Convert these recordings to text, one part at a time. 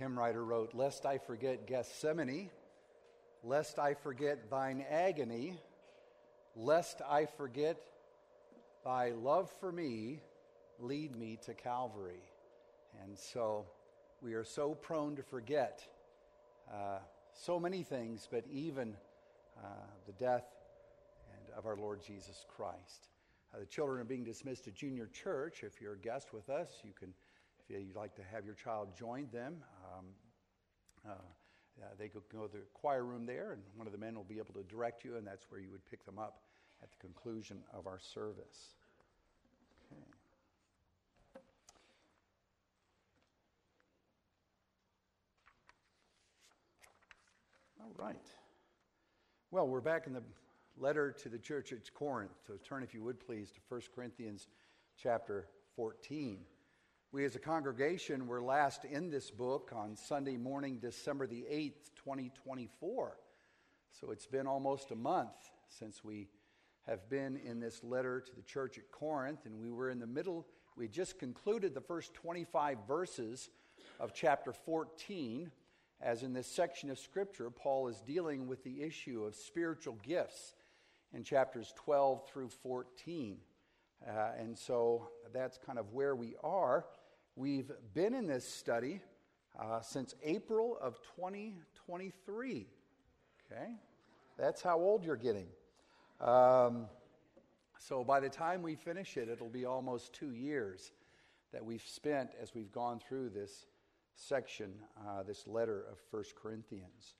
hymn writer wrote, "Lest I forget Gethsemane, lest I forget thine agony, lest I forget thy love for me, lead me to Calvary." And so we are so prone to forget so many things, but even the death of our Lord Jesus Christ. The children are being dismissed to junior church. If you're a guest with us, you can, if you'd like to have your child join them, they could go to the choir room there, and one of the men will be able to direct you, and that's where you would pick them up at the conclusion of our service. Okay. All right. Well, we're back in the letter to the church at Corinth. So turn, if you would please, to 1 Corinthians chapter 14. We as a congregation were last in this book on Sunday morning, December the 8th, 2024. So it's been almost a month since we have been in this letter to the church at Corinth, and we were in the middle. We just concluded the first 25 verses of chapter 14. As in this section of Scripture, Paul is dealing with the issue of spiritual gifts in chapters 12 through 14. And so that's kind of where we are. We've been in this study since April of 2023. Okay? That's how old you're getting. So by the time we finish it, it'll be almost 2 years that we've spent as we've gone through this section, this letter of 1 Corinthians.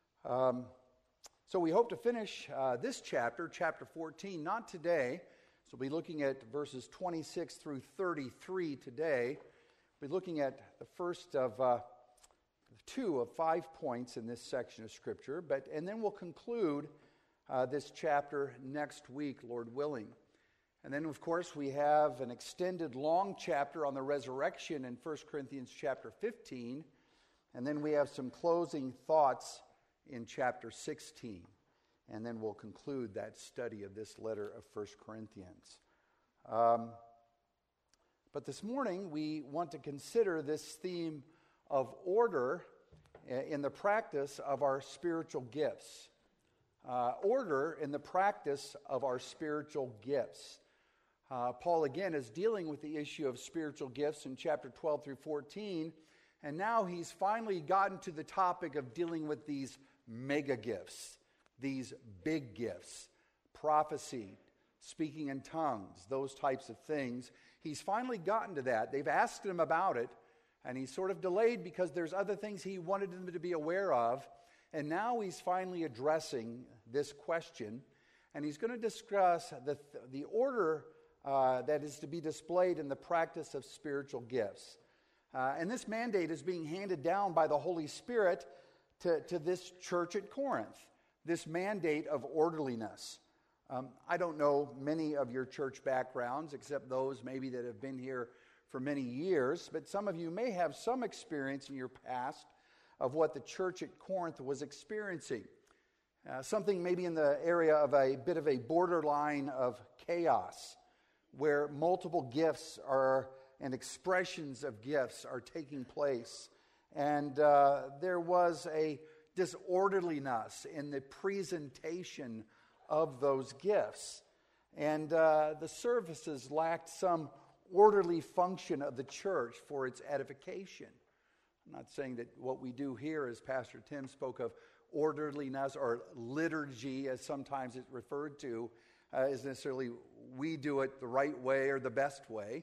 So we hope to finish this chapter, chapter 14, not today. So we'll be looking at verses 26 through 33 today. We'll be looking at the first of 2 of 5 points in this section of Scripture, and then we'll conclude this chapter next week, Lord willing. And then, of course, we have an extended long chapter on the resurrection in 1 Corinthians chapter 15. And then we have some closing thoughts in chapter 16. And then we'll conclude that study of this letter of 1 Corinthians. But this morning, we want to consider this theme of order in the practice of our spiritual gifts. Order in the practice of our spiritual gifts. Paul, again, is dealing with the issue of spiritual gifts in chapter 12 through 14, and now he's finally gotten to the topic of dealing with these mega gifts, these big gifts, prophecy, speaking in tongues, those types of things. He's finally gotten to that. They've asked him about it, and he's sort of delayed because there's other things he wanted them to be aware of, and now he's finally addressing this question, and he's going to discuss the order that is to be displayed in the practice of spiritual gifts. And this mandate is being handed down by the Holy Spirit to this church at Corinth, this mandate of orderliness. I don't know many of your church backgrounds, except those maybe that have been here for many years, but some of you may have some experience in your past of what the church at Corinth was experiencing. Something maybe in the area of a bit of a borderline of chaos, where multiple gifts and expressions of gifts are taking place. And there was a disorderliness in the presentation of those gifts. And the services lacked some orderly function of the church for its edification. I'm not saying that what we do here, as Pastor Tim spoke of, orderliness or liturgy, as sometimes it's referred to, is necessarily we do it the right way or the best way.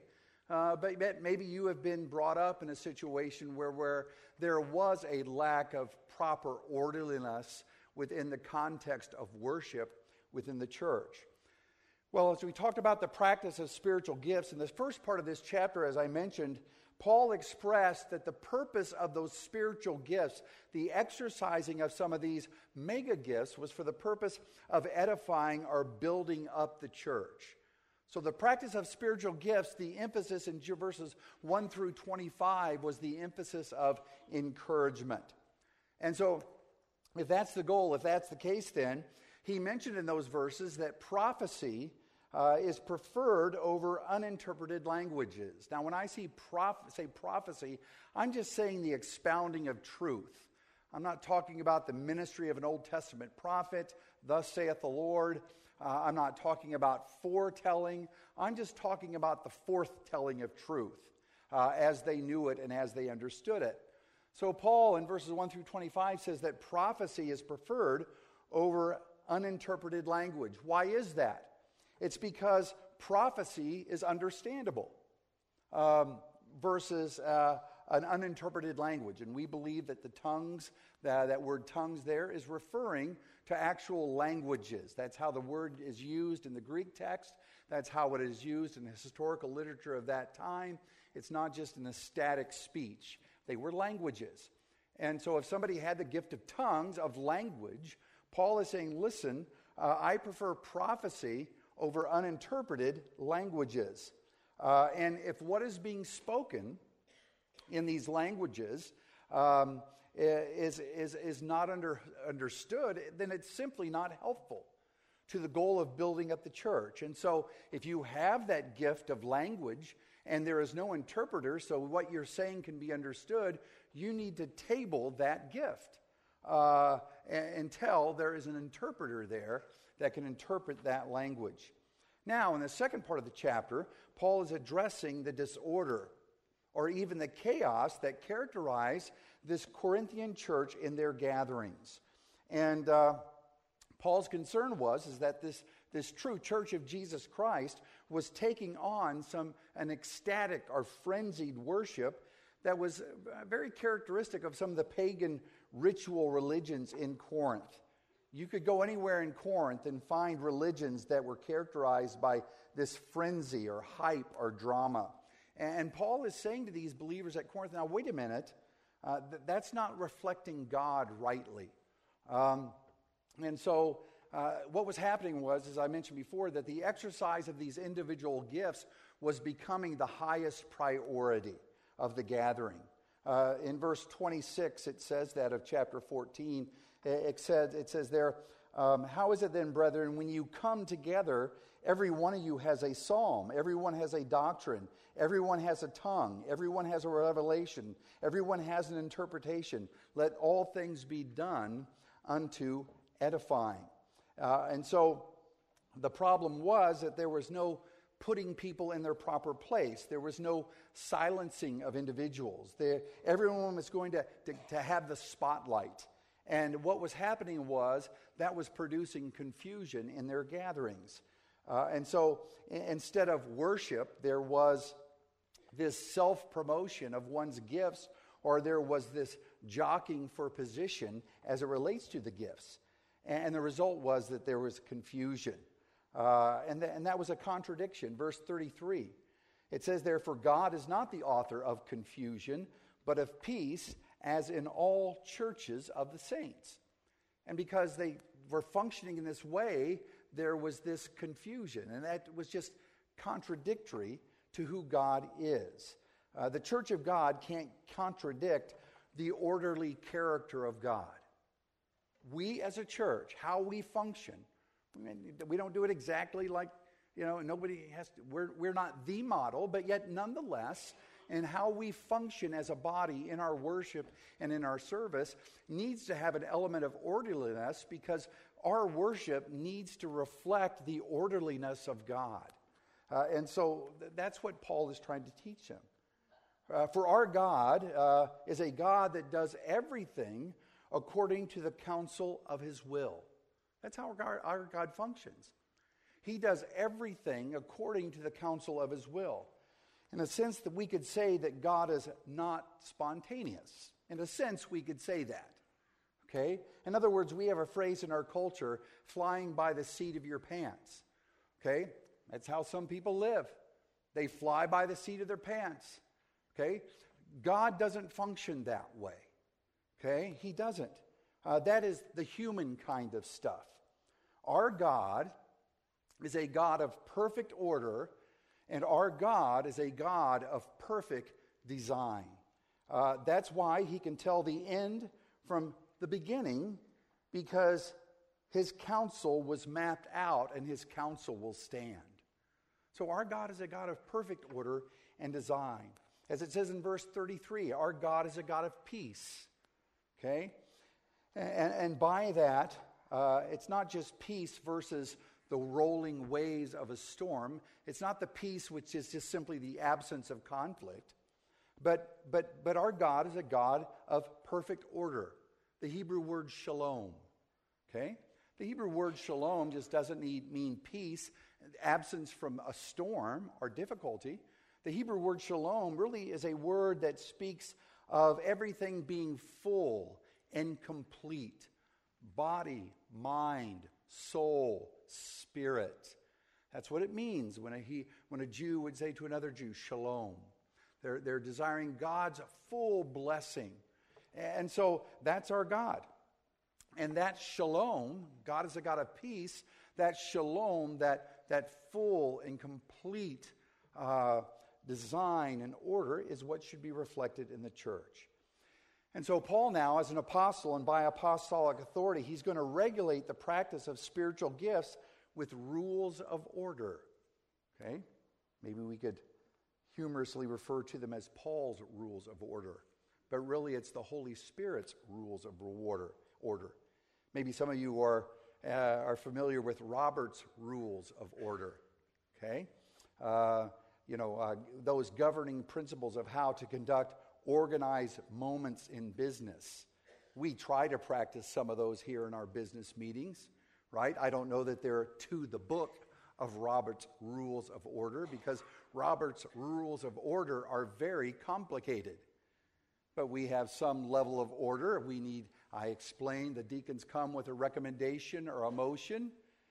But maybe you have been brought up in a situation where there was a lack of proper orderliness within the context of worship within the church. Well, as we talked about the practice of spiritual gifts, in the first part of this chapter, as I mentioned, Paul expressed that the purpose of those spiritual gifts, the exercising of some of these mega gifts, was for the purpose of edifying or building up the church. So the practice of spiritual gifts, the emphasis in verses 1 through 25 was the emphasis of encouragement. And so if that's the goal, if that's the case, then he mentioned in those verses that prophecy is preferred over uninterpreted languages. Now, when I say prophecy, I'm just saying the expounding of truth. I'm not talking about the ministry of an Old Testament prophet, thus saith the Lord. I'm not talking about foretelling. I'm just talking about the forthtelling of truth as they knew it and as they understood it. So Paul in verses 1 through 25 says that prophecy is preferred over uninterpreted language. Why is that? It's because prophecy is understandable versus an uninterpreted language. And we believe that the tongues, that word tongues there is referring to actual languages. That's how the word is used in the Greek text. That's how it is used in the historical literature of that time. It's not just an ecstatic speech. They were languages. And so if somebody had the gift of tongues, of language, Paul is saying, listen, I prefer prophecy over uninterpreted languages. And if what is being spoken in these languages is not understood, then it's simply not helpful to the goal of building up the church. And so if you have that gift of language and there is no interpreter, so what you're saying can be understood, you need to table that gift until there is an interpreter there that can interpret that language. Now, in the second part of the chapter, Paul is addressing the disorder or even the chaos that characterized this Corinthian church in their gatherings. And Paul's concern is that this true church of Jesus Christ was taking on an ecstatic or frenzied worship that was very characteristic of some of the pagan ritual religions in Corinth. You could go anywhere in Corinth and find religions that were characterized by this frenzy or hype or drama. And Paul is saying to these believers at Corinth, now wait a minute, that's not reflecting God rightly. And so what was happening was, as I mentioned before, that the exercise of these individual gifts was becoming the highest priority of the gathering. In verse 26, it says that of chapter 14, it says there, how is it then, brethren, when you come together, every one of you has a psalm, everyone has a doctrine, everyone has a tongue, everyone has a revelation, everyone has an interpretation. Let all things be done unto edifying. And so the problem was that there was no putting people in their proper place. There was no silencing of individuals. Everyone was going to have the spotlight. And what was happening was that was producing confusion in their gatherings. And so instead of worship, there was this self-promotion of one's gifts, or there was this jockeying for position as it relates to the gifts. And the result was that there was confusion. And that was a contradiction. Verse 33, it says, therefore God is not the author of confusion, but of peace, as in all churches of the saints. And because they were functioning in this way, there was this confusion. And that was just contradictory to who God is. The church of God can't contradict the orderly character of God. We as a church, how we function, we don't do it exactly like, nobody has to, we're not the model, but yet nonetheless, and how we function as a body in our worship and in our service needs to have an element of orderliness, because our worship needs to reflect the orderliness of God. And so that's what Paul is trying to teach them. For our God is a God that does everything according to the counsel of his will. That's how our God functions. He does everything according to the counsel of his will. In a sense that we could say that God is not spontaneous. In a sense, we could say that. Okay? In other words, we have a phrase in our culture, flying by the seat of your pants. Okay? That's how some people live. They fly by the seat of their pants. Okay? God doesn't function that way. Okay? He doesn't. That is the human kind of stuff. Our God is a God of perfect order, and our God is a God of perfect design. That's why he can tell the end from the beginning, because his counsel was mapped out and his counsel will stand. So our God is a God of perfect order and design. As it says in verse 33, our God is a God of peace. Okay? And by that, it's not just peace versus the rolling waves of a storm. It's not the peace which is just simply the absence of conflict. But our God is a God of perfect order. The Hebrew word shalom. Okay? The Hebrew word shalom just doesn't mean peace, absence from a storm or difficulty. The Hebrew word shalom really is a word that speaks of everything being full and complete. Body, mind, soul, spirit. That's what it means when a Jew would say to another Jew, shalom. They're desiring God's full blessing. And so that's our God. And that shalom, God is a God of peace, that shalom, that full and complete design and order is what should be reflected in the church. And so Paul now, as an apostle and by apostolic authority, he's going to regulate the practice of spiritual gifts with rules of order. Okay? Maybe we could humorously refer to them as Paul's rules of order. But really it's the Holy Spirit's rules of order. Maybe some of you are familiar with Robert's rules of order. Okay? Those governing principles of how to conduct organized moments in business. We try to practice some of those here in our business meetings, right? I don't know that they're to the book of Robert's rules of order, because Robert's rules of order are very complicated. But we have some level of order. I explained, the deacons come with a recommendation or a motion.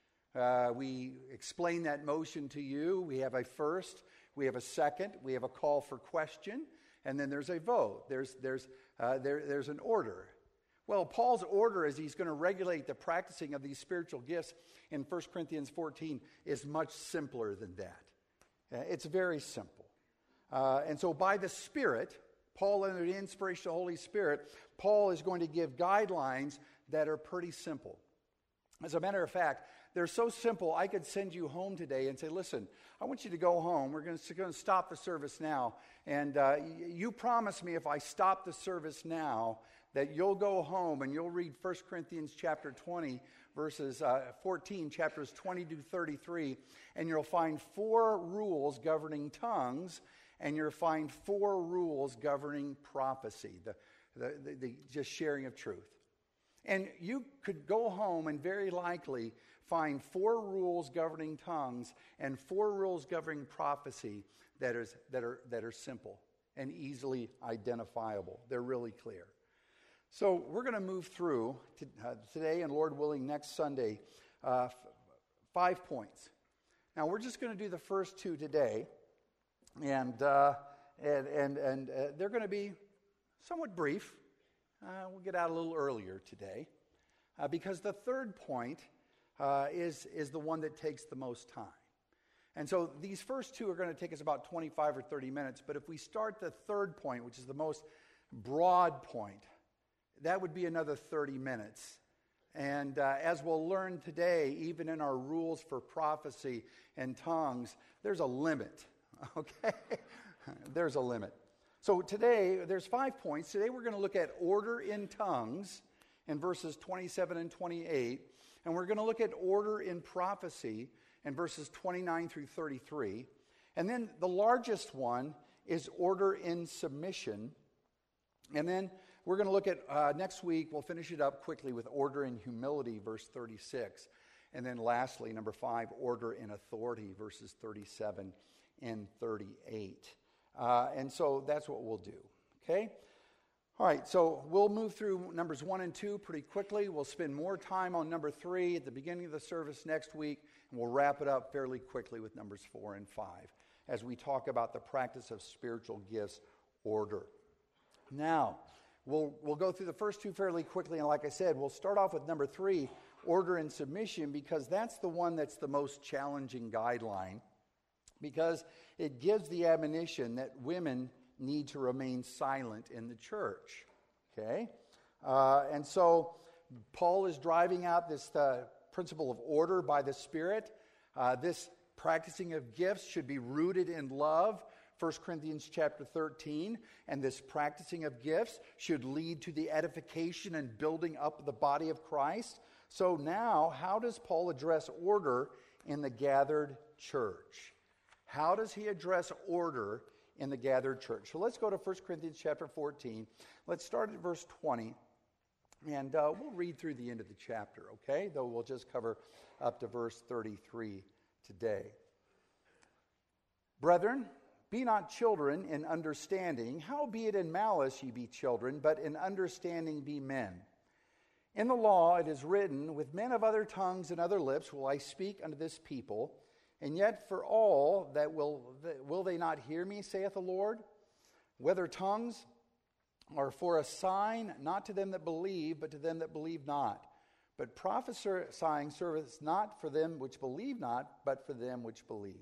We explain that motion to you. We have a first, we have a second, we have a call for question, and then there's a vote. There's an order. Well, Paul's order, as he's going to regulate the practicing of these spiritual gifts in 1 Corinthians 14, is much simpler than that. It's very simple. And so by the Spirit, Paul, under the inspiration of the Holy Spirit, Paul is going to give guidelines that are pretty simple. As a matter of fact, they're so simple, I could send you home today and say, listen, I want you to go home. We're going to stop the service now. And you promise me if I stop the service now that you'll go home and you'll read 1 Corinthians chapter 20, verses 14, chapters 20 to 33, and you'll find 4 rules governing tongues, and you'll find 4 rules governing prophecy, the just sharing of truth. And you could go home and very likely find 4 rules governing tongues and 4 rules governing prophecy that are simple and easily identifiable. They're really clear. So we're going to move through today, and Lord willing, next Sunday, 5 points. Now we're just going to do the first 2 today, and they're going to be somewhat brief. We'll get out a little earlier today, because the third point is the one that takes the most time. And so these first 2 are going to take us about 25 or 30 minutes, but if we start the third point, which is the most broad point, that would be another 30 minutes. And as we'll learn today, even in our rules for prophecy and tongues, there's a limit, okay? There's a limit. So today, there's 5 points. Today we're going to look at order in tongues in verses 27 and 28. And we're going to look at order in prophecy in verses 29 through 33. And then the largest one is order in submission. And then we're going to look at, next week, we'll finish it up quickly with order in humility, verse 36. And then lastly, number 5, order in authority, verses 37 and 38. And so that's what we'll do, okay? All right, so we'll move through numbers 1 and 2 pretty quickly. We'll spend more time on number 3 at the beginning of the service next week, and we'll wrap it up fairly quickly with numbers 4 and 5 as we talk about the practice of spiritual gifts order. Now, we'll go through the first 2 fairly quickly, and like I said, we'll start off with number 3, order in submission, because that's the one that's the most challenging guideline, because it gives the admonition that women need to remain silent in the church, okay? And so Paul is driving out this principle of order by the Spirit. This practicing of gifts should be rooted in love, 1 Corinthians chapter 13, and this practicing of gifts should lead to the edification and building up of the body of Christ. So now, how does Paul address order in the gathered church? How does he address order in the gathered church? So let's go to 1 Corinthians chapter 14. Let's start at verse 20, and we'll read through the end of the chapter, okay? Though we'll just cover up to verse 33 today. Brethren, be not children in understanding, howbeit in malice ye be children, but in understanding be men. In the law it is written, with men of other tongues and other lips will I speak unto this people, and yet for all that will they not hear me, saith the Lord? Whether tongues are for a sign, not to them that believe, but to them that believe not. But prophesying serveth not for them which believe not, but for them which believe.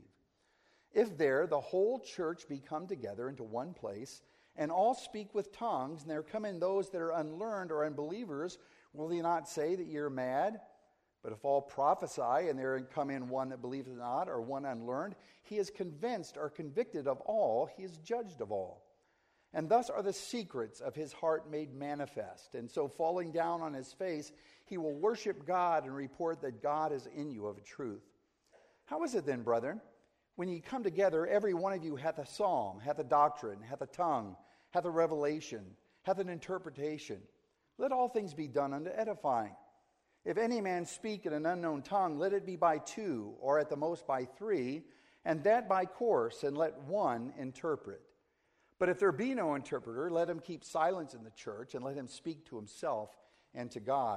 If there the whole church be come together into one place, and all speak with tongues, and there come in those that are unlearned or unbelievers, will they not say that ye are mad? But if all prophesy, and there come in one that believeth not, or one unlearned, he is convinced or convicted of all, he is judged of all. And thus are the secrets of his heart made manifest. And so falling down on his face, he will worship God and report that God is in you of a truth. How is it then, brethren? When ye come together, every one of you hath a psalm, hath a doctrine, hath a tongue, hath a revelation, hath an interpretation. Let all things be done unto edifying. If any man speak in an unknown tongue, let it be by two, or at the most by three, and that by course, and let one interpret. But if there be no interpreter, let him keep silence in the church, and let him speak to himself and to God.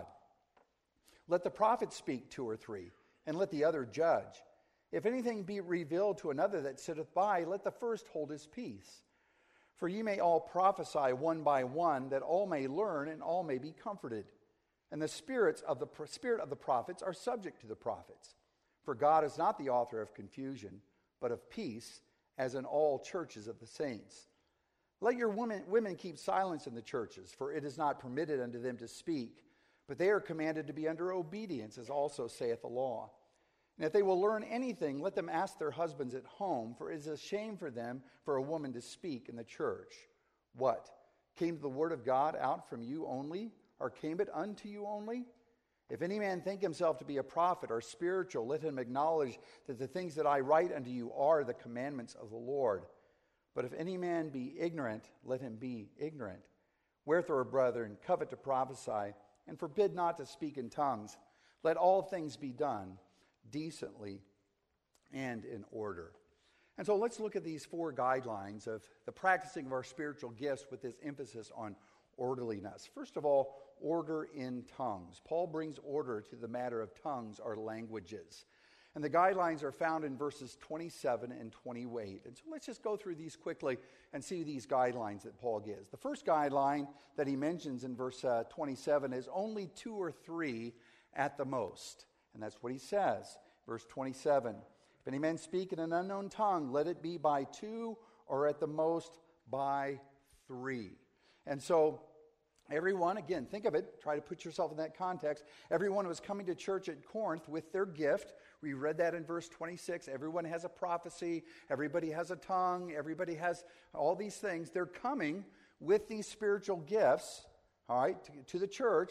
Let the prophet speak two or three, and let the other judge. If anything be revealed to another that sitteth by, let the first hold his peace. For ye may all prophesy one by one, that all may learn and all may be comforted. And the spirit of the prophets are subject to the prophets. For God is not the author of confusion, but of peace, as in all churches of the saints. Let your women keep silence in the churches, for it is not permitted unto them to speak, but they are commanded to be under obedience, as also saith the law. And if they will learn anything, let them ask their husbands at home, for it is a shame for them for a woman to speak in the church. What? Came the word of God out from you only, or came it unto you only? If any man think himself to be a prophet or spiritual, let him acknowledge that the things that I write unto you are the commandments of the Lord. But if any man be ignorant, let him be ignorant. Wherefore, brethren, covet to prophesy, and forbid not to speak in tongues. Let all things be done decently and in order. And so let's look at these four guidelines of the practicing of our spiritual gifts with this emphasis on orderliness. First of all, order in tongues. Paul brings order to the matter of tongues or languages. And the guidelines are found in verses 27 and 28. And so let's just go through these quickly and see these guidelines that Paul gives. The first guideline that he mentions in verse 27 is only two or three at the most. And that's what he says. Verse 27, if any man speak in an unknown tongue, let it be by two, or at the most by three. And so everyone, again, think of it, try to put yourself in that context. Everyone was coming to church at Corinth with their gift. We read that in verse 26. Everyone has a prophecy. Everybody has a tongue. Everybody has all these things. They're coming with these spiritual gifts, all right, to the church.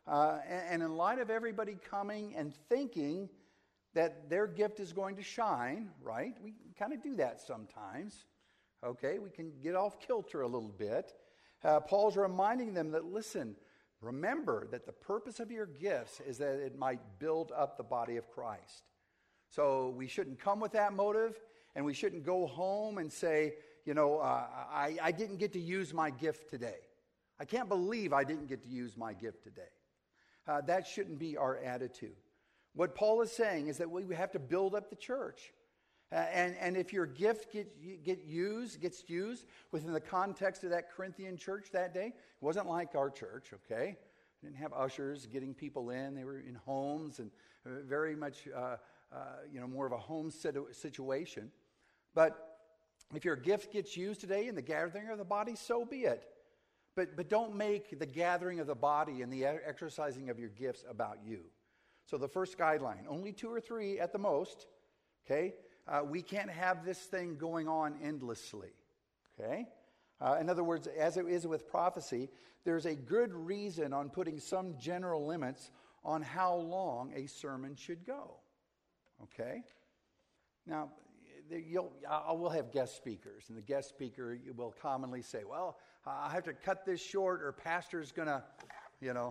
And in light of everybody coming and thinking that their gift is going to shine, right? We kind of do that sometimes, okay? We can get off kilter a little bit. Paul's reminding them that, listen, remember that the purpose of your gifts is that it might build up the body of Christ. So we shouldn't come with that motive, and we shouldn't go home and say, I didn't get to use my gift today. I can't believe I didn't get to use my gift today. That shouldn't be our attitude. What Paul is saying is that we have to build up the church. And if your gift gets used within the context of that Corinthian church that day, it wasn't like our church, okay? We didn't have ushers getting people in. They were in homes and very much, more of a home situation. But if your gift gets used today in the gathering of the body, so be it. But don't make the gathering of the body and the exercising of your gifts about you. So the first guideline, only two or three at the most, okay? we can't have this thing going on endlessly. Okay? In other words, as it is with prophecy, there's a good reason on putting some general limits on how long a sermon should go. Okay? Now, we'll have guest speakers, and the guest speaker will commonly say, well, I have to cut this short or pastor's going to, No.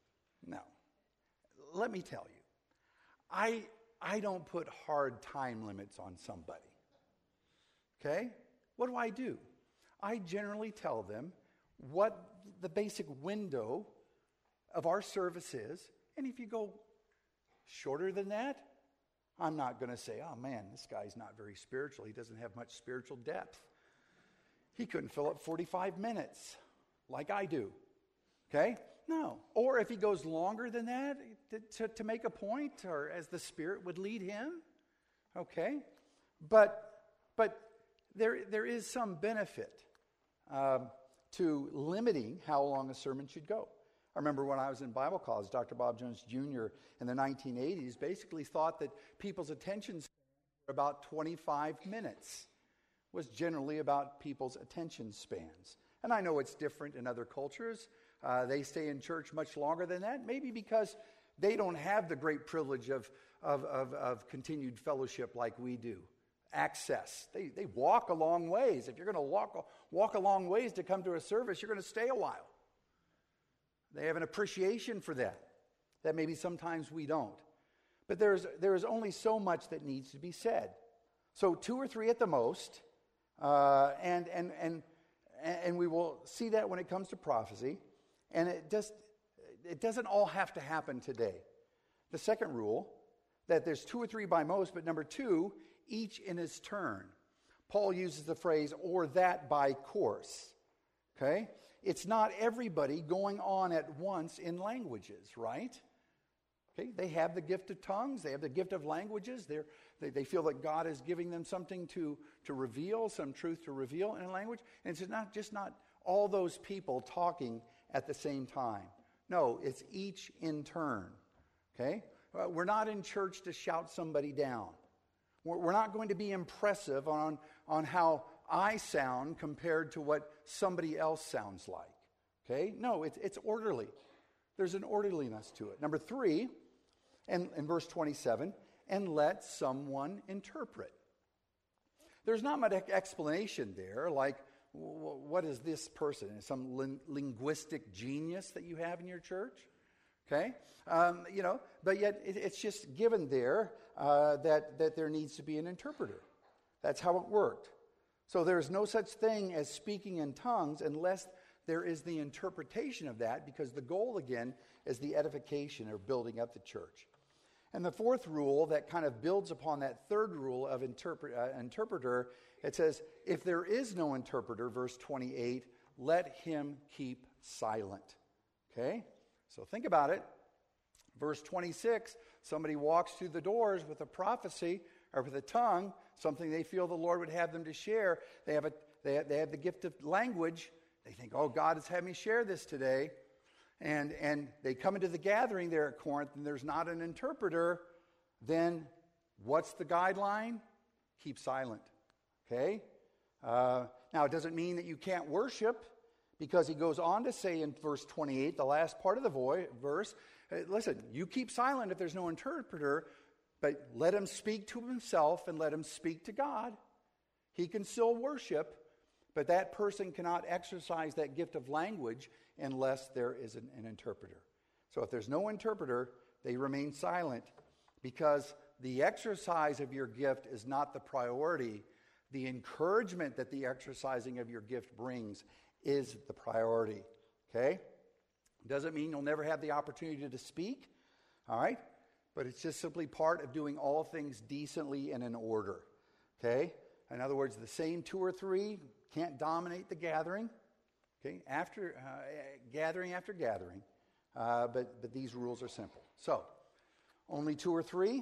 Let me tell you, I don't put hard time limits on somebody. Okay? What do? I generally tell them what the basic window of our service is, and if you go shorter than that, I'm not going to say, oh man, this guy's not very spiritual. He doesn't have much spiritual depth. He couldn't fill up 45 minutes like I do. Okay? No. Or if he goes longer than that to make a point, or as the Spirit would lead him. Okay? But there is some benefit to limiting how long a sermon should go. I remember when I was in Bible college, Dr. Bob Jones Jr. in the 1980s basically thought that people's attention span for about 25 minutes was generally about people's attention spans. And I know it's different in other cultures. They stay in church much longer than that, maybe because they don't have the great privilege of continued fellowship like we do. Access. They walk a long ways. If you're going to walk a long ways to come to a service, you're going to stay a while. They have an appreciation for that maybe sometimes we don't. But there is only so much that needs to be said. So 2 or 3 at the most, and we will see that when it comes to prophecy. And it doesn't all have to happen today. The second rule, that there's 2 or 3 by most, but number 2, each in his turn. Paul uses the phrase, or that by course. Okay? It's not everybody going on at once in languages, right? Okay? They have the gift of tongues. They have the gift of languages. They feel that God is giving them something to reveal, some truth to reveal in a language. And it's not all those people talking at the same time. No, it's each in turn. Okay? We're not in church to shout somebody down. We're not going to be impressive on how I sound compared to what somebody else sounds like. Okay? No, it's orderly. There's an orderliness to it. Number 3, and in verse 27, and let someone interpret. There's not much explanation there, like, what is this person? Some linguistic genius that you have in your church? Okay? But yet it's just given there that there needs to be an interpreter. That's how it worked. So there's no such thing as speaking in tongues unless there is the interpretation of that, because the goal, again, is the edification or building up the church. And the 4th rule that kind of builds upon that 3rd rule of interpreter, it says, if there is no interpreter, verse 28, let him keep silent. Okay? So think about it. Verse 26, somebody walks through the doors with a prophecy or with a tongue, something they feel the Lord would have them to share. They have the gift of language. They think, oh, God has had me share this today. And they come into the gathering there at Corinth and there's not an interpreter. Then what's the guideline? Keep silent. Okay? Now, it doesn't mean that you can't worship, because he goes on to say in verse 28, the last part of the verse, listen, you keep silent if there's no interpreter, but let him speak to himself and let him speak to God. He can still worship, but that person cannot exercise that gift of language unless there is an interpreter. So if there's no interpreter, they remain silent, because the exercise of your gift is not the priority. The encouragement that the exercising of your gift brings is the priority. Okay? Doesn't mean you'll never have the opportunity to speak. All right? But it's just simply part of doing all things decently and in order. Okay? In other words, the same 2 or 3 can't dominate the gathering. Okay? After gathering after gathering. But these rules are simple. So, only 2 or 3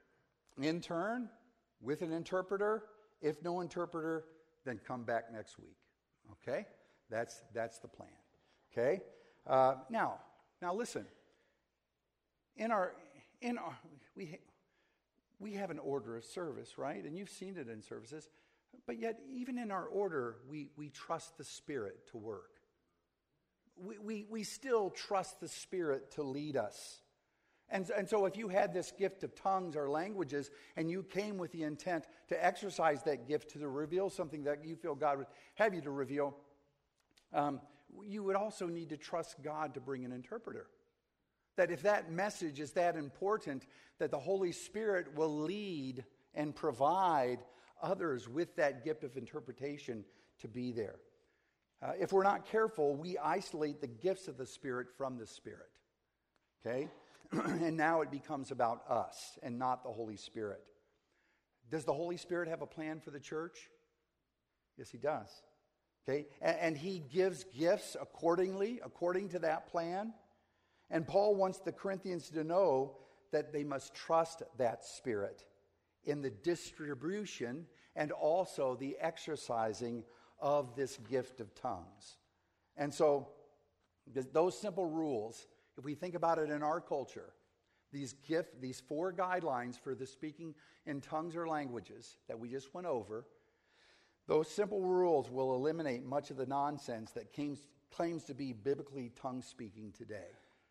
in turn with an interpreter. If no interpreter, then come back next week. Okay? That's the plan. Okay? Now listen. we have an order of service, right? And you've seen it in services. But yet, even in our order, we trust the Spirit to work. We still trust the Spirit to lead us. And so if you had this gift of tongues or languages, and you came with the intent to exercise that gift to reveal something that you feel God would have you to reveal, you would also need to trust God to bring an interpreter. That if that message is that important, that the Holy Spirit will lead and provide others with that gift of interpretation to be there. If we're not careful, we isolate the gifts of the Spirit from the Spirit. Okay? And now it becomes about us and not the Holy Spirit. Does the Holy Spirit have a plan for the church? Yes, He does. Okay? And He gives gifts according to that plan. And Paul wants the Corinthians to know that they must trust that Spirit in the distribution and also the exercising of this gift of tongues. And so, those simple rules, if we think about it in our culture, these 4 guidelines for the speaking in tongues or languages that we just went over, those simple rules will eliminate much of the nonsense that claims to be biblically tongue speaking today.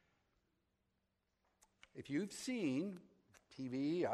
If you've seen TV,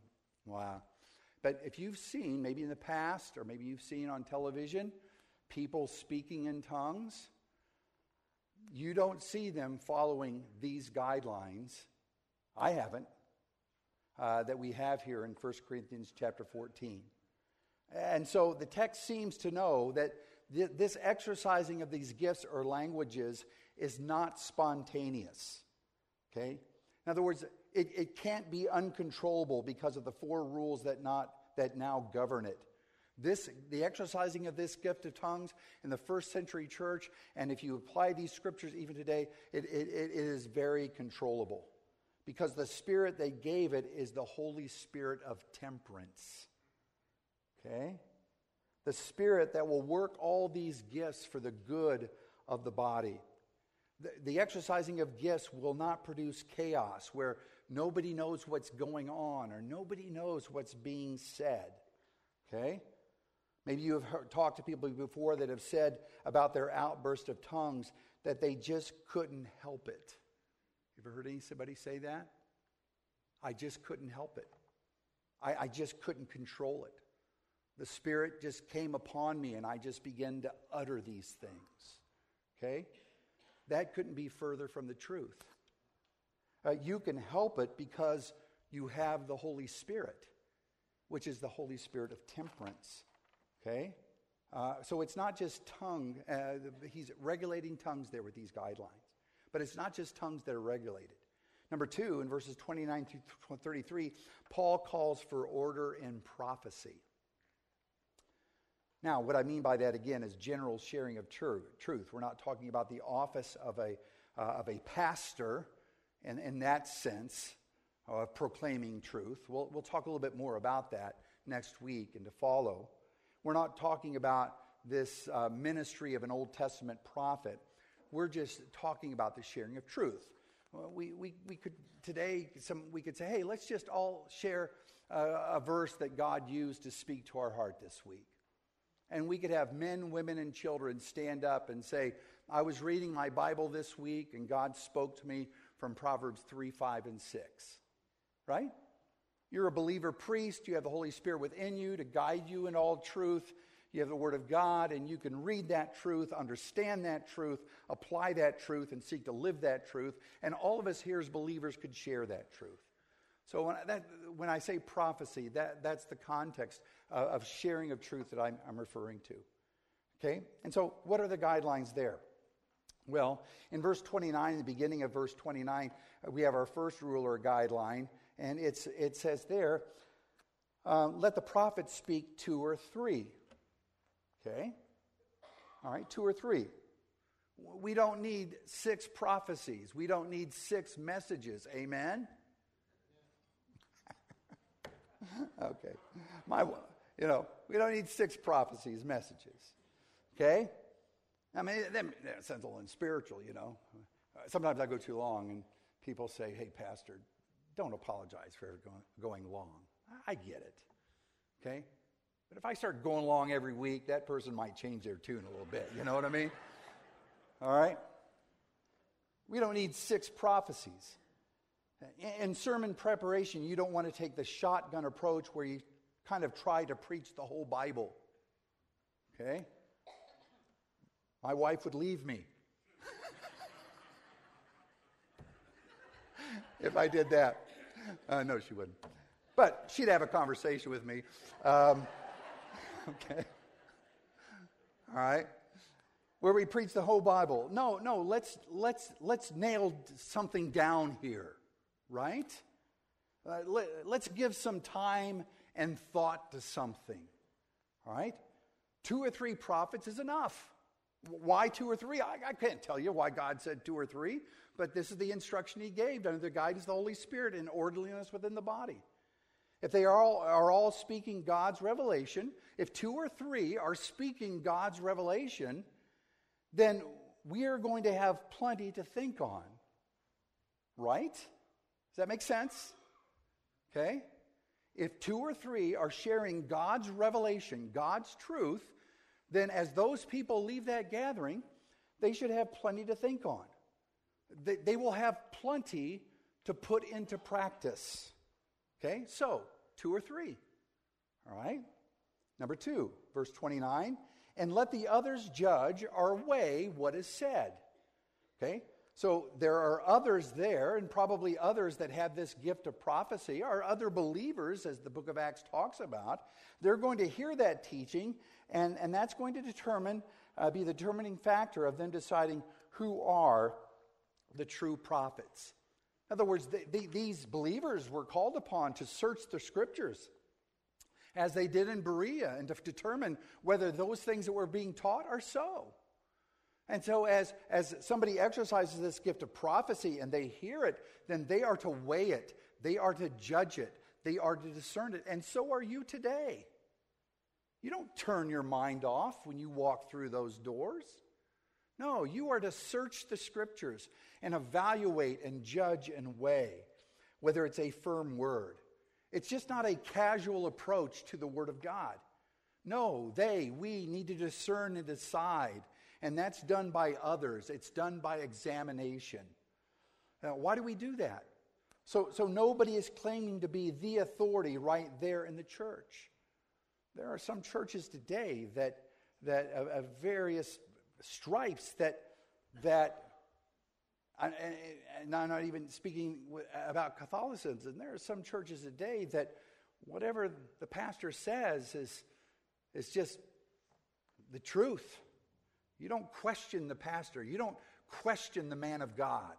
but if you've seen, maybe in the past, or maybe you've seen on television, people speaking in tongues, you don't see them following these guidelines. I haven't, that we have here in 1 Corinthians chapter 14. And so the text seems to know that this exercising of these gifts or languages is not spontaneous. Okay? In other words, it can't be uncontrollable because of the 4 rules that now govern it. The exercising of this gift of tongues in the first century church, and if you apply these scriptures even today, it is very controllable. Because the Spirit they gave it is the Holy Spirit of temperance. Okay? The Spirit that will work all these gifts for the good of the body. The exercising of gifts will not produce chaos where nobody knows what's going on or nobody knows what's being said. Okay? Maybe you have talked to people before that have said about their outburst of tongues that they just couldn't help it. You ever heard anybody say that? I just couldn't help it. I just couldn't control it. The Spirit just came upon me and I just began to utter these things. Okay? That couldn't be further from the truth. You can help it because you have the Holy Spirit, which is the Holy Spirit of temperance. Okay? So it's not just tongue. He's regulating tongues there with these guidelines. But it's not just tongues that are regulated. Number 2, in verses 29 through 33, Paul calls for order in prophecy. Now, what I mean by that, again, is general sharing of truth. We're not talking about the office of a pastor in that sense of proclaiming truth. We'll talk a little bit more about that next week and to follow. We're not talking about this ministry of an Old Testament prophet. We're just talking about the sharing of truth. We could today, we could say, hey, let's just all share a verse that God used to speak to our heart this week. And we could have men, women, and children stand up and say, I was reading my Bible this week and God spoke to me from Proverbs 3, 5, and 6. Right? You're a believer priest. You have the Holy Spirit within you to guide you in all truth. You have the Word of God, and you can read that truth, understand that truth, apply that truth, and seek to live that truth. And all of us here as believers could share that truth. So when I say prophecy, that's the context of sharing of truth that I'm referring to. Okay? And so what are the guidelines there? Well, in verse 29, the beginning of verse 29, we have our first rule or guideline, and it says there, let the prophet speak 2 or 3. Okay? All right, 2 or 3. We don't need 6 prophecies. We don't need 6 messages. Amen? Okay. We don't need 6 prophecies, messages. Okay? I mean, that sounds a little unspiritual, Sometimes I go too long and people say, hey, Pastor, don't apologize for ever going long. I get it. Okay? But if I start going along every week, that person might change their tune a little bit. You know what I mean? All right? We don't need 6 prophecies. In sermon preparation, you don't want to take the shotgun approach where you kind of try to preach the whole Bible. Okay? My wife would leave me if I did that. No, she wouldn't. But she'd have a conversation with me. Okay. All right. Where we preach the whole Bible. No, let's nail something down here, right? Let's give some time and thought to something. All right? 2 or 3 prophets is enough. Why 2 or 3? I can't tell you why God said 2 or 3, but this is the instruction he gave under the guidance of the Holy Spirit in orderliness within the body. If they are all speaking God's revelation, if 2 or 3 are speaking God's revelation, then we are going to have plenty to think on. Right? Does that make sense? Okay? If 2 or 3 are sharing God's revelation, God's truth, then as those people leave that gathering, they should have plenty to think on. They will have plenty to put into practice. Okay? So, 2 or 3. All right? Number 2, verse 29. And let the others judge or weigh what is said. Okay? So there are others there, and probably others that have this gift of prophecy, or other believers, as the book of Acts talks about. They're going to hear that teaching, and that's going to be the determining factor of them deciding who are the true prophets. In other words, these believers were called upon to search the Scriptures, as they did in Berea, and to determine whether those things that were being taught are so. And so as somebody exercises this gift of prophecy and they hear it, then they are to weigh it. They are to judge it. They are to discern it. And so are you today. You don't turn your mind off when you walk through those doors. No, you are to search the Scriptures and evaluate and judge and weigh whether it's a firm word. It's just not a casual approach to the Word of God. No, we need to discern and decide. And that's done by others. It's done by examination. Why do we do that? So nobody is claiming to be the authority right there in the church. There are some churches today that of various stripes that and I'm not even speaking about Catholicism. There are some churches today that whatever the pastor says is just the truth. You don't question the pastor. You don't question the man of God.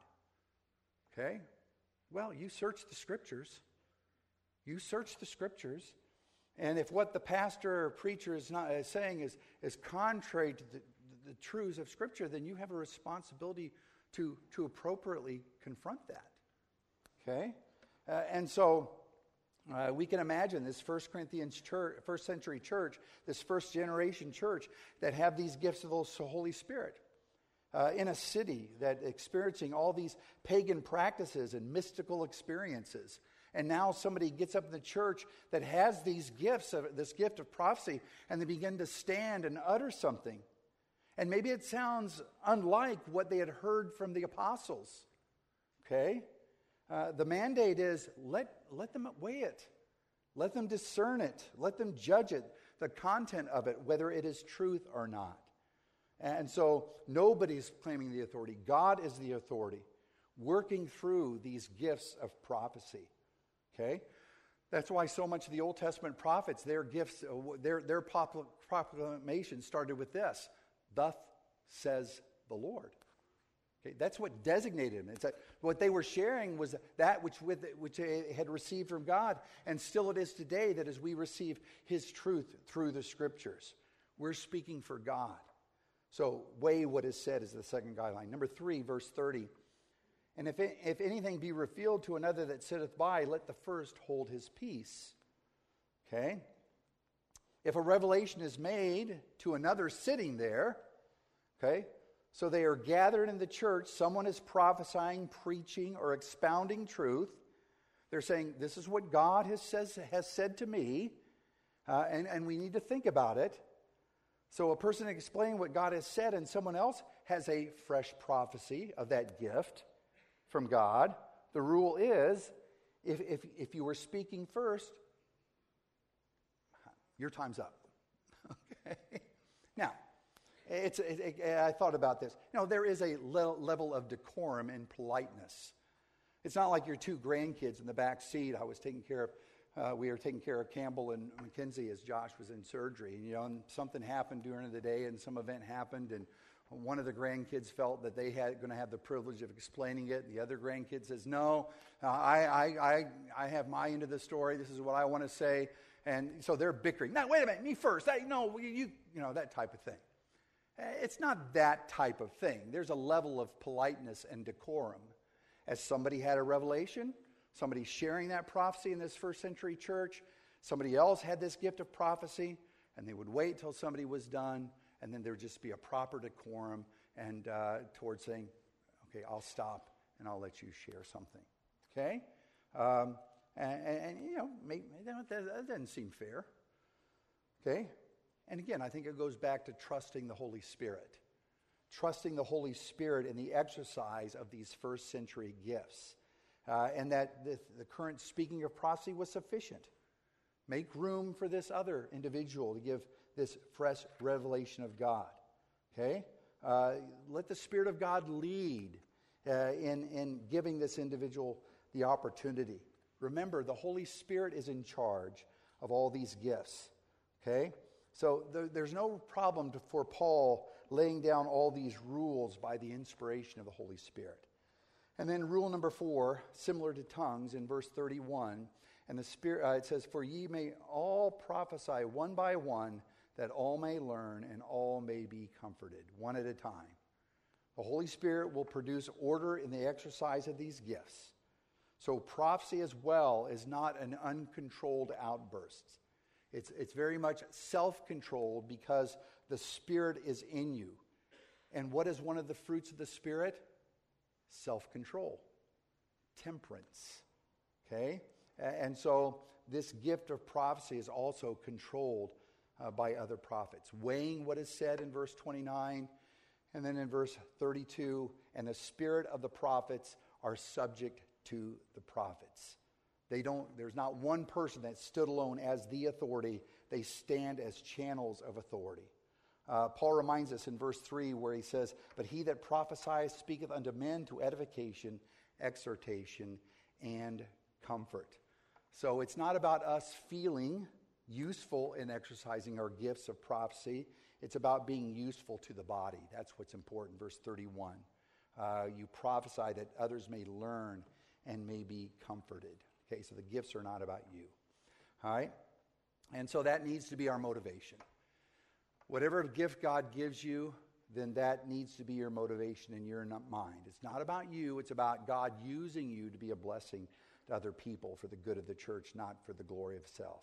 Okay? Well, you search the Scriptures. You search the Scriptures. And if what the pastor or preacher is saying is contrary to the truths of Scripture, then you have a responsibility to appropriately confront that. Okay? And so we can imagine this first century church, this first generation church that have these gifts of the Holy Spirit in a city that experiencing all these pagan practices and mystical experiences. And now somebody gets up in the church that has these gifts, this gift of prophecy, and they begin to stand and utter something. And maybe it sounds unlike what they had heard from the apostles. Okay? The mandate is let them weigh it. Let them discern it. Let them judge it, the content of it, whether it is truth or not. And so nobody's claiming the authority. God is the authority, working through these gifts of prophecy. Okay? That's why so much of the Old Testament prophets, their gifts, their proclamation started with this: "Thus says the Lord." Okay, that's what designated them. It's that what they were sharing was that which they had received from God, and still it is today that as we receive His truth through the Scriptures, we're speaking for God. So weigh what is said is the second guideline. Number 3, verse 30. And if anything be revealed to another that sitteth by, let the first hold his peace. Okay? If a revelation is made to another sitting there, okay, so they are gathered in the church, someone is prophesying, preaching, or expounding truth, They're saying, this is what God has said to me, and we need to think about it. So a person explaining what God has said, and someone else has a fresh prophecy of that gift from God. The rule is, if you were speaking first, your time's up. Okay? Now, I thought about this. There is a level of decorum and politeness. It's not like your two grandkids in the back seat. I was taking care of, we were taking care of Campbell and Mackenzie as Josh was in surgery. And something happened during the day, and some event happened, and one of the grandkids felt that they had going to have the privilege of explaining it. The other grandkid says, no, I have my end of the story. This is what I want to say. And so they're bickering. No, wait a minute, me first. That type of thing. It's not that type of thing. There's a level of politeness and decorum. As somebody had a revelation, somebody sharing that prophecy in this first century church, somebody else had this gift of prophecy, and they would wait till somebody was done, and then there would just be a proper decorum and towards saying, okay, I'll stop and I'll let you share something. Okay? Maybe that doesn't seem fair. Okay? And again, I think it goes back to trusting the Holy Spirit. Trusting the Holy Spirit in the exercise of these first century gifts. And that the current speaking of prophecy was sufficient. Make room for this other individual to give this fresh revelation of God. Okay? Let the Spirit of God lead in giving this individual the opportunity. Remember, the Holy Spirit is in charge of all these gifts. Okay? So there's no problem for Paul laying down all these rules by the inspiration of the Holy Spirit. And then rule number 4, similar to tongues in verse 31, and the Spirit it says, "For ye may all prophesy one by one, that all may learn and all may be comforted," one at a time. The Holy Spirit will produce order in the exercise of these gifts. So prophecy as well is not an uncontrolled outburst. It's very much self-controlled because the Spirit is in you. And what is one of the fruits of the Spirit? Self-control, temperance. Okay? And so this gift of prophecy is also controlled by other prophets. Weighing what is said in verse 29, and then in verse 32, and the spirit of the prophets are subject to the prophets. There's not one person that stood alone as the authority. They stand as channels of authority. Paul reminds us in verse 3 where he says, "But he that prophesies speaketh unto men to edification, exhortation, and comfort." So it's not about us feeling useful in exercising our gifts of prophecy. It's about being useful to the body. That's what's important. Verse 31. You prophesy that others may learn and may be comforted. Okay, so the gifts are not about you. All right? And so that needs to be our motivation. Whatever gift God gives you, then that needs to be your motivation in your mind. It's not about you. It's about God using you to be a blessing to other people for the good of the church, not for the glory of self.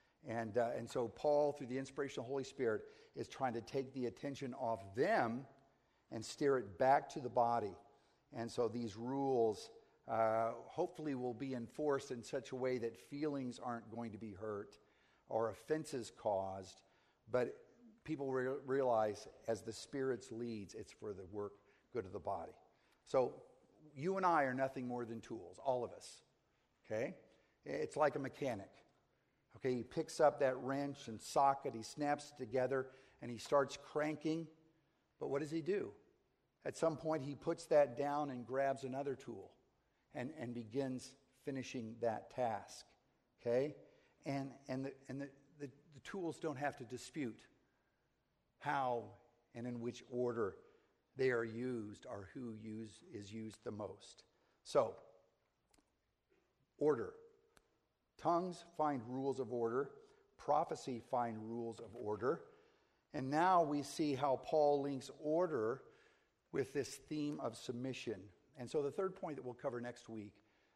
And so Paul, through the inspiration of the Holy Spirit, is trying to take the attention off them and steer it back to the body. And so these rules hopefully will be enforced in such a way that feelings aren't going to be hurt or offenses caused, but people realize as the Spirit leads, it's for the good of the body. So you and I are nothing more than tools, all of us. Okay? It's like a mechanic. Okay, he picks up that wrench and socket, he snaps it together, and he starts cranking. But what does he do? At some point, he puts that down and grabs another tool and begins finishing that task. Okay? And the tools don't have to dispute how and in which order they are used or who is used the most. So, order. Tongues find rules of order. Prophecy find rules of order. And now we see how Paul links order with this theme of submission. And so the third point that we'll cover next week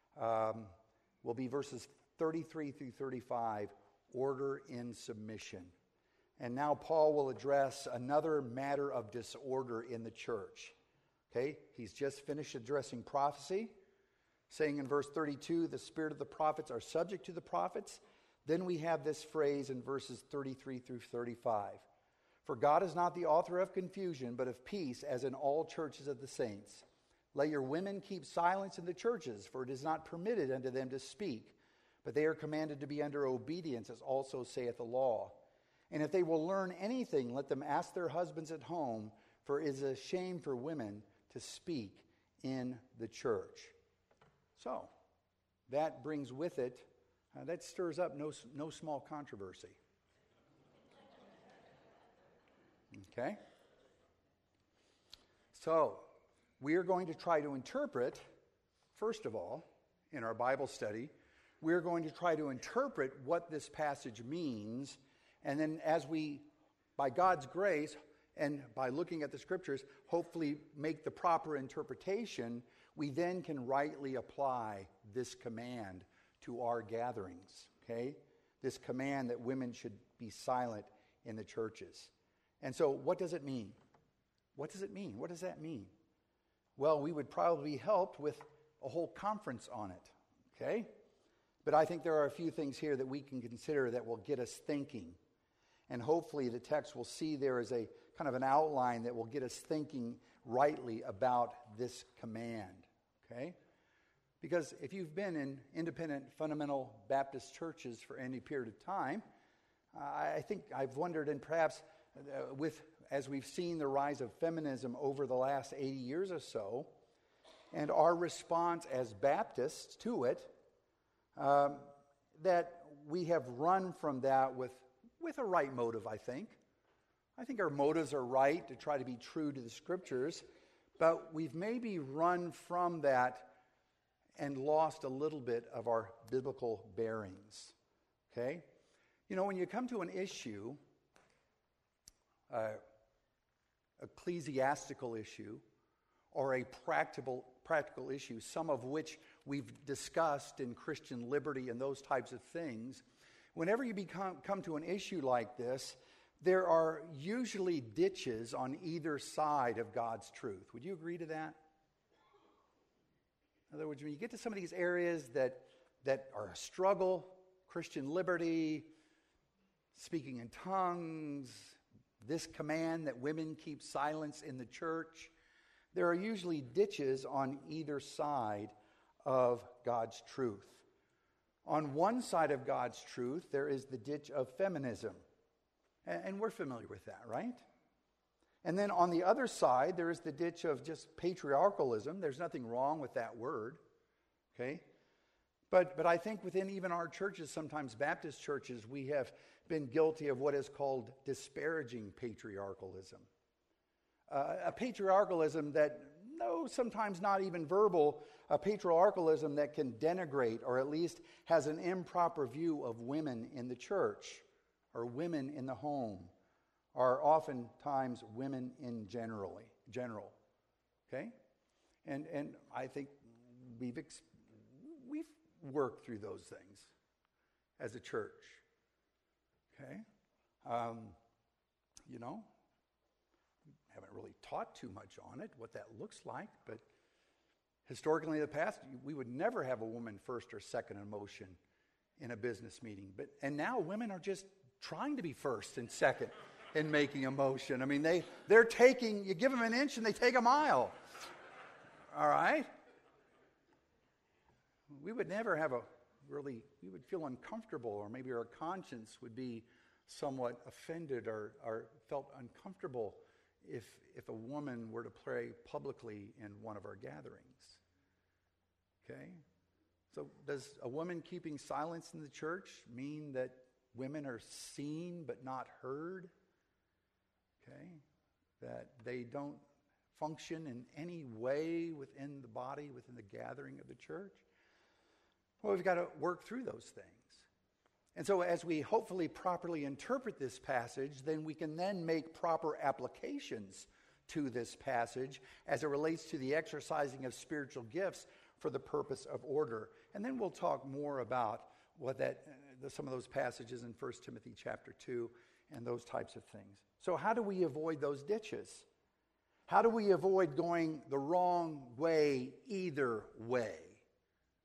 will be verses 33 through 35, order in submission. And now Paul will address another matter of disorder in the church. Okay? He's just finished addressing prophecy. saying in verse 32, the spirit of the prophets are subject to the prophets. Then we have this phrase in verses 33 through 35. For God is not the author of confusion, but of peace, as in all churches of the saints. Let your women keep silence in the churches, for it is not permitted unto them to speak, but they are commanded to be under obedience, as also saith the law. And if they will learn anything, let them ask their husbands at home, for it is a shame for women to speak in the church. So, that brings with it, that stirs up no small controversy. Okay? So, we are going to try to interpret, first of all, in our Bible study, we're going to try to interpret what this passage means, and then as we, by God's grace, and by looking at the scriptures, hopefully make the proper interpretation, we then can rightly apply this command to our gatherings, okay? This command that women should be silent in the churches. And so what does it mean? What does it mean? What does that mean? Well, we would probably be helped with a whole conference on it, okay? But I think there are a few things here that we can consider that will get us thinking. And hopefully the text will see there is a kind of an outline that will get us thinking rightly about this command, okay? Because if you've been in independent fundamental Baptist churches for any period of time, I think I've wondered, and perhaps as we've seen the rise of feminism over the last 80 years or so, and our response as Baptists to it, that we have run from that with a right motive, I think. I think our motives are right to try to be true to the scriptures, but we've maybe run from that and lost a little bit of our biblical bearings, okay? You know, when you come to an issue, ecclesiastical issue, or a practical issue, some of which we've discussed in Christian liberty and those types of things, whenever you come to an issue like this, there are usually ditches on either side of God's truth. Would you agree to that? In other words, when you get to some of these areas that are a struggle, Christian liberty, speaking in tongues, this command that women keep silence in the church, there are usually ditches on either side of God's truth. On one side of God's truth, there is the ditch of feminism. And we're familiar with that, right? And then on the other side, there is the ditch of just patriarchalism. There's nothing wrong with that word, okay? But I think within even our churches, sometimes Baptist churches, we have been guilty of what is called disparaging patriarchalism. A patriarchalism that, no, sometimes not even verbal, a patriarchalism that can denigrate or at least has an improper view of women in the church or women in the home, or oftentimes women in general, okay? And I think we've worked through those things as a church, okay? You know, haven't really taught too much on it, what that looks like, but historically in the past, we would never have a woman first or second in motion in a business meeting. And now women are just trying to be first and second in making a motion. I mean, they're taking, you give them an inch and they take a mile. All right? We would never have we would feel uncomfortable, or maybe our conscience would be somewhat offended or felt uncomfortable if a woman were to pray publicly in one of our gatherings. Okay? So does a woman keeping silence in the church mean that women are seen but not heard? Okay? That they don't function in any way within the body, within the gathering of the church? Well, we've got to work through those things. And so as we hopefully properly interpret this passage, then we can then make proper applications to this passage as it relates to the exercising of spiritual gifts for the purpose of order. And then we'll talk more about some of those passages in 1 Timothy chapter 2 and those types of things. So how do we avoid those ditches? How do we avoid going the wrong way either way?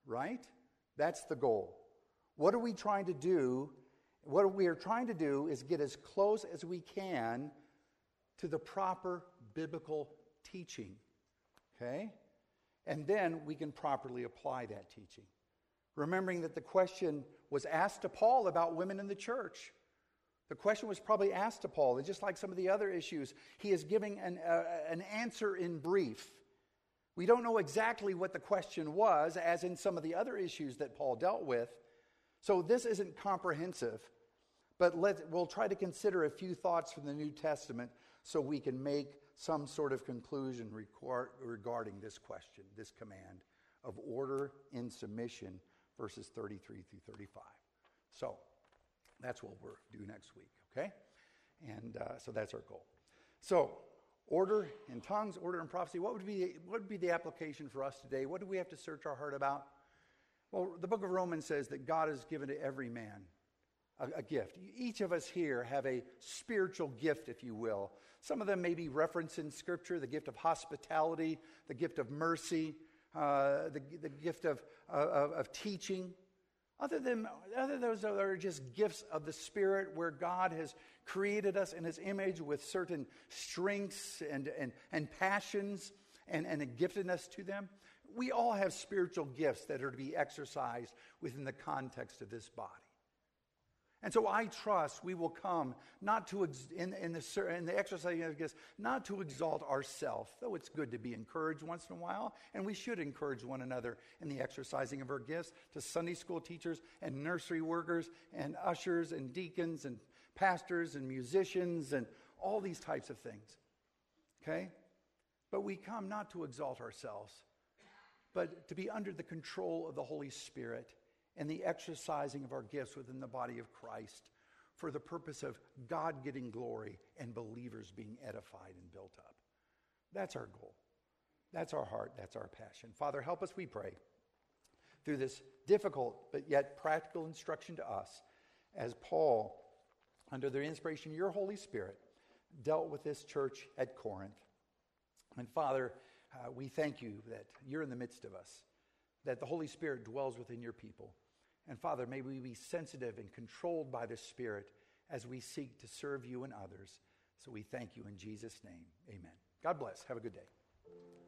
right? That's the goal. What are we trying to do? What we are trying to do is get as close as we can to the proper biblical teaching, okay? And then we can properly apply that teaching. Remembering that the question was asked to Paul about women in the church. The question was probably asked to Paul, and just like some of the other issues, he is giving an answer in brief. We don't know exactly what the question was, as in some of the other issues that Paul dealt with. So this isn't comprehensive, but we'll try to consider a few thoughts from the New Testament so we can make some sort of conclusion regarding this question, this command of order in submission, verses 33 through 35. So that's what we'll do next week, okay? And so that's our goal. So order in tongues, order in prophecy. What would be the application for us today? What do we have to search our heart about? Well, the book of Romans says that God has given to every man a gift. Each of us here have a spiritual gift, if you will. Some of them may be referenced in Scripture: the gift of hospitality, the gift of mercy, the gift of teaching. Other those are just gifts of the Spirit, where God has created us in His image with certain strengths and passions and a giftedness to them. We all have spiritual gifts that are to be exercised within the context of this body. And so I trust we will come not to in the exercising of gifts, not to exalt ourselves, though it's good to be encouraged once in a while, and we should encourage one another in the exercising of our gifts, to Sunday school teachers and nursery workers and ushers and deacons and pastors and musicians and all these types of things. Okay? But we come not to exalt ourselves, but to be under the control of the Holy Spirit and the exercising of our gifts within the body of Christ for the purpose of God getting glory and believers being edified and built up. That's our goal. That's our heart. That's our passion. Father, help us, we pray, through this difficult but yet practical instruction to us, as Paul, under the inspiration of your Holy Spirit, dealt with this church at Corinth. And Father, we thank you that you're in the midst of us, that the Holy Spirit dwells within your people. And Father, may we be sensitive and controlled by the Spirit as we seek to serve you and others. So we thank you in Jesus' name. Amen. God bless. Have a good day.